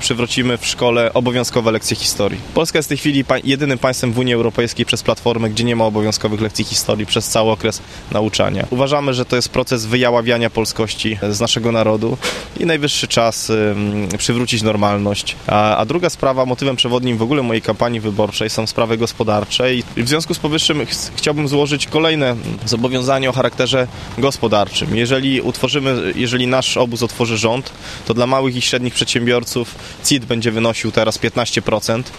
przywrócimy w szkole obowiązkowe lekcje historii. Polska jest w tej chwili jedynym państwem w Unii Europejskiej przez Platformę, gdzie nie ma obowiązkowych lekcji historii przez cały okres nauczania. Uważamy, że to jest proces wyjaławiania polskości z naszego narodu i najwyższy czas przywrócić normalność. A druga sprawa, motywem przewodnim w ogóle mojej kampanii wyborczej są sprawy gospodarcze i w związku z powyższym chciałbym złożyć kolejne zobowiązanie o charakterze gospodarczym. Jeżeli nasz obóz otworzy rząd, to dla małych i średnich przedsiębiorców CIT będzie wynosił teraz 15%,